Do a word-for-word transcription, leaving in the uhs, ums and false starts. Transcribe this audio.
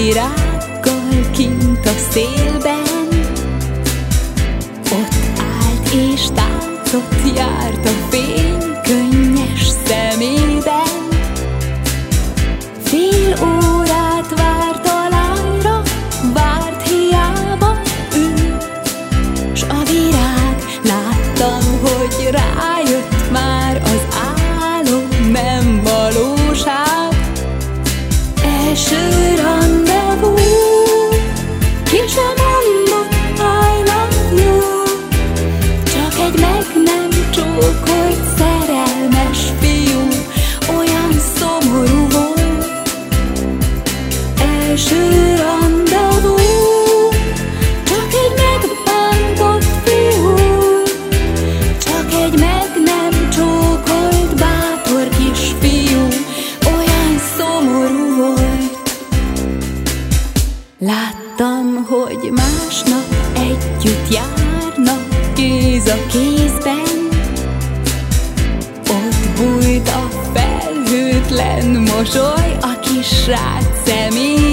virággal kint a szélben. Ott állt és táncodt, járt a fény könnyes szemében. Fél órát várt a lányra, várt hiába ő, s a virág láttam, hogy rájött már, az álom nem valóság. Első randevú, ki sem mondott I love you, csak egy meg nem csókolt szerelmes fiú, olyan szomorú volt. Első randevú, csak egy megbántott fiú, csak egy meg nem csókolt bátor kisfiú, olyan szomorú volt. Láttam, hogy másnap együtt járnak kéz a kézben. Ott bújt a felhőtlen mosoly a kis srác szemében.